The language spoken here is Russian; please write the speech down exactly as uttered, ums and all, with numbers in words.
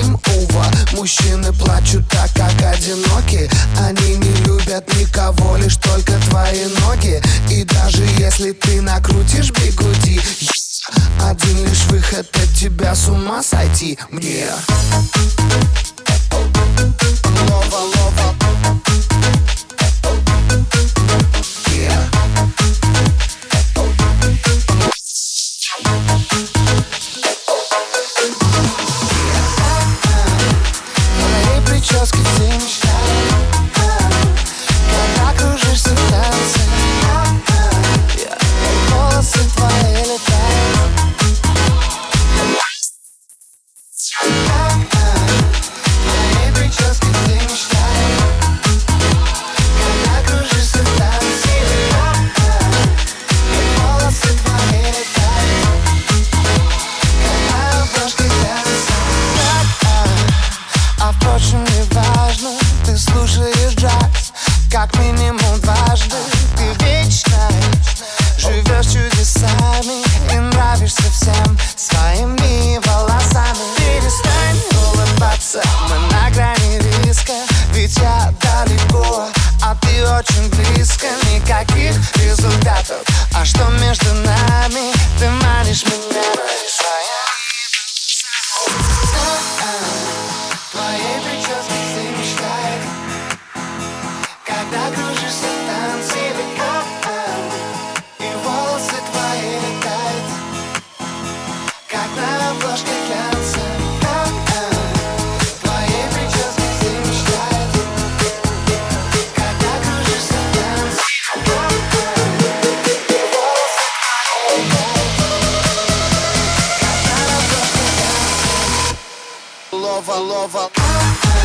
game over. Мужчины плачут так, как одиноки. Они не любят никого, лишь только твои ноги. И даже если ты накрутишь бигуди, один лишь выход от тебя с ума сойти мне. Лова, лова. Yeah. Твоей прически ты мечтаешь, когда кружишься в танце. Волосы твои летают. Твоей прически ты мечтаешь, когда кружишься в танце. Волосы твои летают, когда обложки глянца. А впрочем, не важно, ты слушаешь джаз как минимум дважды. Ты вечная, живешь чудесами и нравишься всем своими волосами. Перестань улыбаться, мы на грани риска, ведь я далеко, а ты очень близко. Никаких результатов, а что между нами? Ты манишь меня своей. Твоей прически ты мечтаешь, когда кружишься в танце. И волосы твои летают, как на обложке глянца. Твоей прически ты мечтаешь, когда кружишься в танце. И волосы твои летают, как на обложке глянца. Лова, лова.